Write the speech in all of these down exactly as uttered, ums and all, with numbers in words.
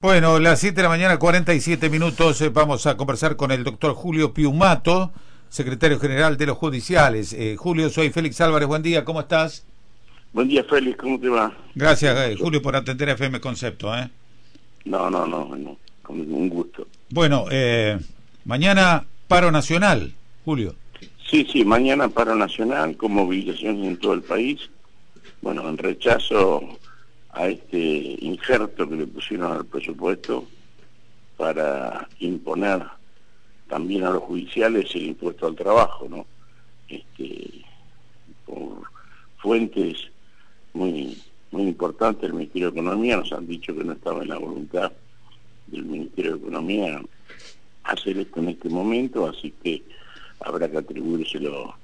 Bueno, las siete de la mañana, cuarenta y siete minutos, eh, vamos a conversar con el doctor Julio Piumato, secretario general de los judiciales. Eh, Julio, soy Félix Álvarez, buen día, ¿cómo estás? Buen día, Félix, ¿cómo te va? Gracias, eh, Julio, por atender a F M Concepto. ¿eh? No, no, no, no, con un gusto. Bueno, eh, mañana paro nacional, Julio. Sí, sí, mañana paro nacional con movilizaciones en todo el país. Bueno, en rechazo a este injerto que le pusieron al presupuesto para imponer también a los judiciales el impuesto al trabajo, ¿no? Este, por fuentes muy muy importantes del Ministerio de Economía nos han dicho que no estaba en la voluntad del Ministerio de Economía hacer esto en este momento, así que habrá que atribuírselo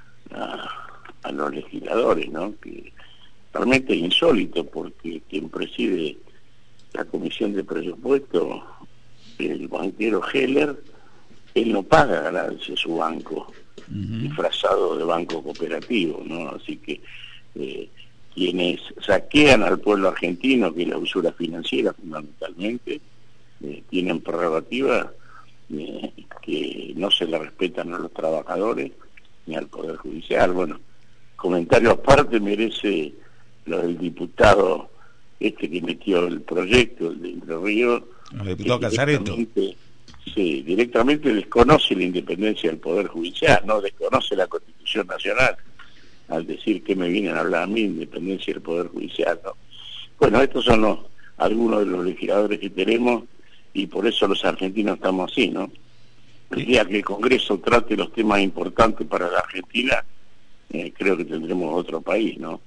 a, a los legisladores, ¿no? Que realmente es insólito, porque quien preside la Comisión de Presupuesto, el banquero Heller, él no paga ganancias a su banco, uh-huh. disfrazado de banco cooperativo, ¿no? Así que eh, quienes saquean al pueblo argentino, que es la usura financiera fundamentalmente, eh, tienen prerrogativa eh, que no se le respetan a los trabajadores ni al Poder Judicial. Bueno, comentario aparte merece lo del diputado este que metió el proyecto, el de Entre Ríos, el diputado Casareto. Sí, directamente desconoce la independencia del Poder Judicial, no desconoce la Constitución Nacional, al decir que me vienen a hablar a mí, independencia del Poder Judicial, ¿no? Bueno, estos son los, algunos de los legisladores que tenemos, y por eso los argentinos estamos así, ¿no? El día que el Congreso trate los temas importantes para la Argentina, eh, creo que tendremos otro país, ¿no?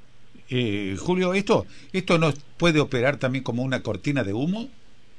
Eh, Julio, ¿esto esto no puede operar también como una cortina de humo?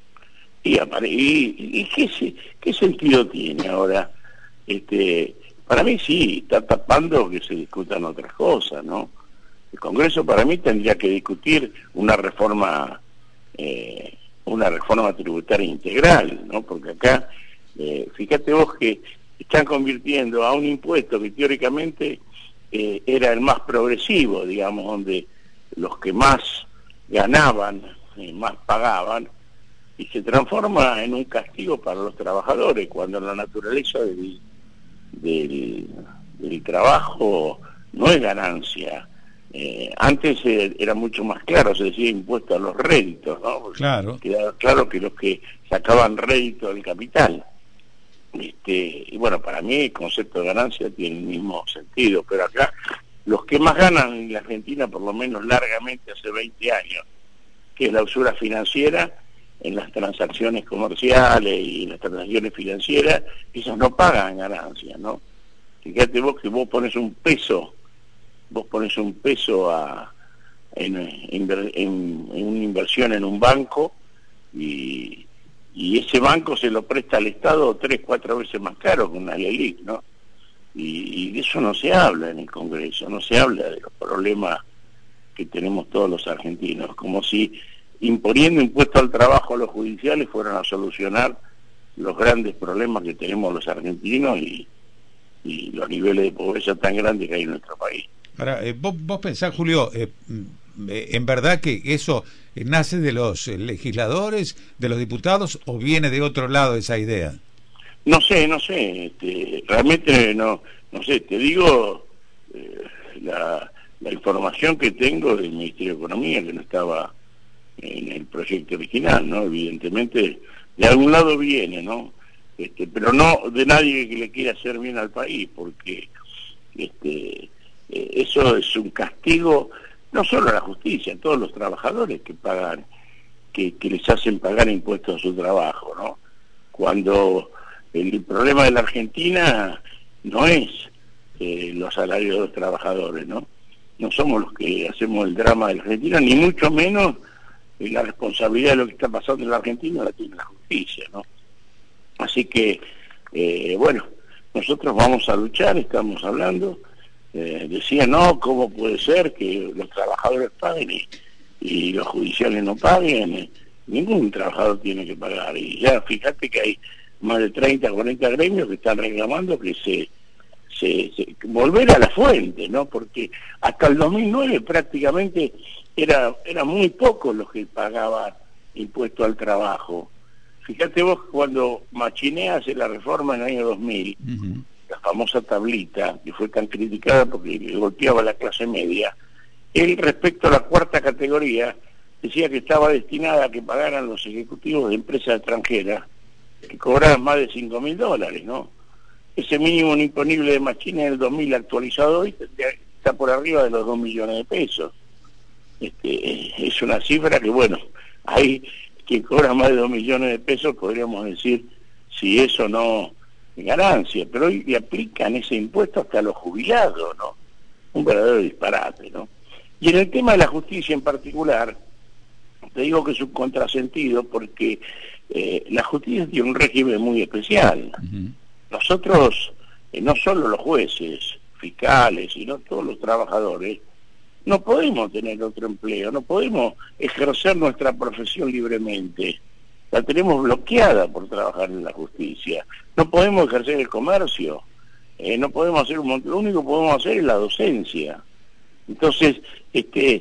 Y, y, y ¿qué, qué sentido tiene ahora? Este, para mí sí, está tapando que se discutan otras cosas, ¿no? El Congreso para mí tendría que discutir una reforma, eh, una reforma tributaria integral, ¿no? Porque acá, eh, fíjate vos que están convirtiendo a un impuesto que teóricamente eh, era el más progresivo, digamos, donde los que más ganaban, eh, más pagaban, y se transforma en un castigo para los trabajadores, cuando la naturaleza del, del, del trabajo no es ganancia. Eh, antes eh, era mucho más claro, se decía impuesto a los réditos, ¿no? Porque claro. quedaba claro que los que sacaban rédito del capital. Este, y bueno, para mí el concepto de ganancia tiene el mismo sentido, pero acá los que más ganan en la Argentina, por lo menos largamente hace veinte años, que es la usura financiera, en las transacciones comerciales y las transacciones financieras, esos no pagan ganancias, ¿no? Fíjate vos que vos pones un peso, vos pones un peso a, en, en, en, en una inversión en un banco y, y ese banco se lo presta al Estado tres, cuatro veces más caro que una LELIQ, ¿no? Y, y de eso no se habla en el Congreso, no se habla de los problemas que tenemos todos los argentinos, como si imponiendo impuestos al trabajo a los judiciales fueran a solucionar los grandes problemas que tenemos los argentinos y, y los niveles de pobreza tan grandes que hay en nuestro país. Ahora, eh, vos, vos pensás, Julio, eh, eh, ¿en verdad que eso eh, nace de los eh, legisladores, de los diputados, o viene de otro lado esa idea? No sé, no sé, este, realmente no, no sé, te digo eh, la, la información que tengo del Ministerio de Economía, que no estaba en el proyecto original, ¿no? Evidentemente de algún lado viene, ¿no? Este, pero no de nadie que le quiera hacer bien al país, porque este eh, eso es un castigo no solo a la justicia, a todos los trabajadores que pagan, que, que les hacen pagar impuestos a su trabajo, ¿no? Cuando el, el problema de la Argentina no es eh, los salarios de los trabajadores, ¿no? No somos los que hacemos el drama de la Argentina, ni mucho menos la responsabilidad de lo que está pasando en la Argentina la tiene la justicia, ¿no? Así que, eh, bueno, nosotros vamos a luchar, estamos hablando, eh, decía, no, ¿cómo puede ser que los trabajadores paguen y, y los judiciales no paguen? Eh, ningún trabajador tiene que pagar, y ya fíjate que hay más de treinta, cuarenta gremios que están reclamando que se, se, se volver a la fuente, ¿no? Porque hasta el dos mil nueve prácticamente era era muy poco los que pagaban impuesto al trabajo. Fíjate vos, cuando Machiné hace la reforma en el año dos mil, uh-huh. la famosa tablita, que fue tan criticada porque golpeaba a la clase media, él, respecto a la cuarta categoría, decía que estaba destinada a que pagaran los ejecutivos de empresas extranjeras que cobraban más de cinco mil dólares, ¿no? Ese mínimo imponible de Machiné en el dos mil actualizado hoy está por arriba de los dos millones de pesos. Este, es una cifra que, bueno, hay quien cobra más de dos millones de pesos, podríamos decir, si eso no es ganancia, pero hoy le aplican ese impuesto hasta a los jubilados, ¿no? Un verdadero disparate, ¿no? Y en el tema de la justicia en particular, te digo que es un contrasentido porque eh, la justicia tiene un régimen muy especial. Uh-huh. Nosotros, eh, no solo los jueces, fiscales, sino todos los trabajadores, no podemos tener otro empleo, no podemos ejercer nuestra profesión libremente. La tenemos bloqueada por trabajar en la justicia. No podemos ejercer el comercio, eh, no podemos hacer un montón, lo único que podemos hacer es la docencia. Entonces, este,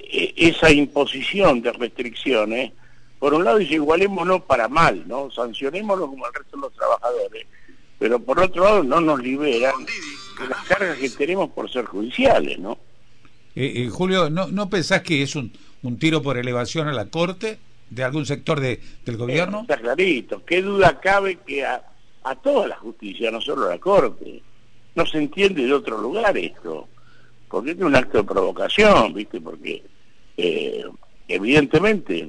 esa imposición de restricciones, por un lado dice, igualémonos para mal, ¿no? Sancionémonos como el resto de los trabajadores, pero por otro lado no nos liberan de las cargas que tenemos por ser judiciales, ¿no? Eh, eh, Julio, ¿no, ¿no pensás que es un, un tiro por elevación a la Corte de algún sector de, del gobierno? Eh, está clarito. ¿Qué duda cabe que a, a toda la justicia, no solo a la Corte, no se entiende de otro lugar esto? Porque es un acto de provocación, ¿viste? Porque eh, evidentemente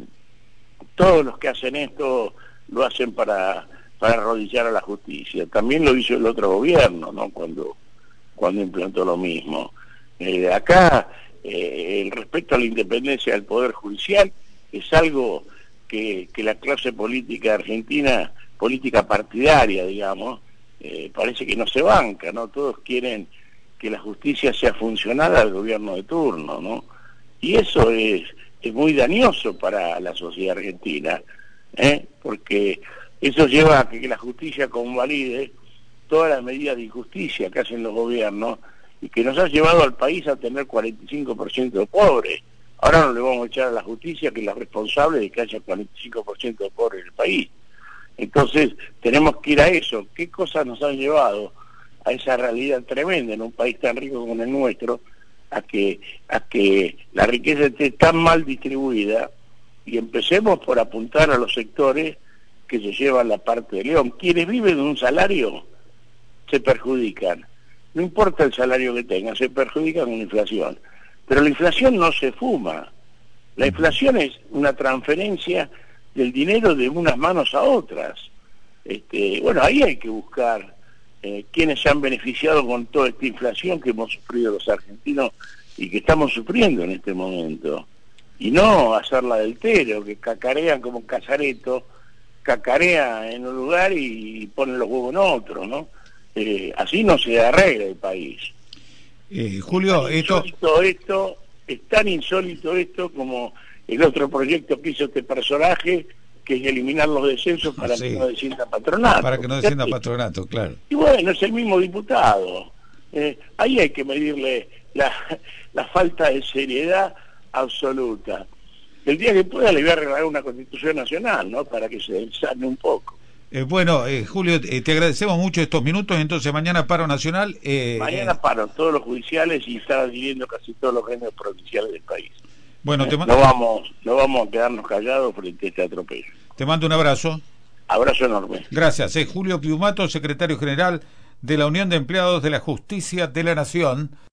todos los que hacen esto lo hacen para, para arrodillar a la justicia. También lo hizo el otro gobierno, ¿no? Cuando, cuando implantó lo mismo. Eh, acá eh, el respeto a la independencia del Poder Judicial es algo que, que la clase política argentina, política partidaria, digamos, eh, parece que no se banca, ¿no? Todos quieren que la justicia sea funcional al gobierno de turno, ¿no? Y eso es, es muy dañoso para la sociedad argentina, ¿eh? Porque eso lleva a que, que la justicia convalide todas las medidas de injusticia que hacen los gobiernos y que nos ha llevado al país a tener cuarenta y cinco por ciento de pobres. Ahora no le vamos a echar a la justicia que es la responsable de que haya cuarenta y cinco por ciento de pobres en el país. Entonces tenemos que ir a eso. ¿Qué cosas nos han llevado a esa realidad tremenda en un país tan rico como el nuestro, a que, a que la riqueza esté tan mal distribuida? Y empecemos por apuntar a los sectores que se llevan la parte de león. Quienes viven de un salario se perjudican. No importa el salario que tengan, se perjudican con la inflación. Pero la inflación no se fuma. La inflación es una transferencia del dinero de unas manos a otras. Este, bueno, ahí hay que buscar eh, quiénes se han beneficiado con toda esta inflación que hemos sufrido los argentinos y que estamos sufriendo en este momento. Y no hacerla del tero, que cacarean como casareto, cacarea en un lugar y ponen los huevos en otro, ¿no? Eh, así no se arregla el país. Eh, Julio, es esto... esto es tan insólito esto como el otro proyecto que hizo este personaje, que es eliminar los descensos para sí. que no descienda patronato. Para que no descienda patronato, claro. Y bueno, es el mismo diputado. Eh, ahí hay que medirle la, la falta de seriedad absoluta. El día que pueda le voy a regalar una Constitución Nacional, ¿no? Para que se desane un poco. Eh, bueno, eh, Julio, eh, te agradecemos mucho estos minutos. Entonces mañana paro nacional. Eh, mañana eh... paro todos los judiciales y están adhiriendo casi todos los gremios provinciales del país. Bueno, eh, te mando... no vamos, no vamos a quedarnos callados frente a este atropello. Te mando un abrazo. Abrazo enorme. Gracias. Eh, Julio Piumato, secretario general de la Unión de Empleados de la Justicia de la Nación.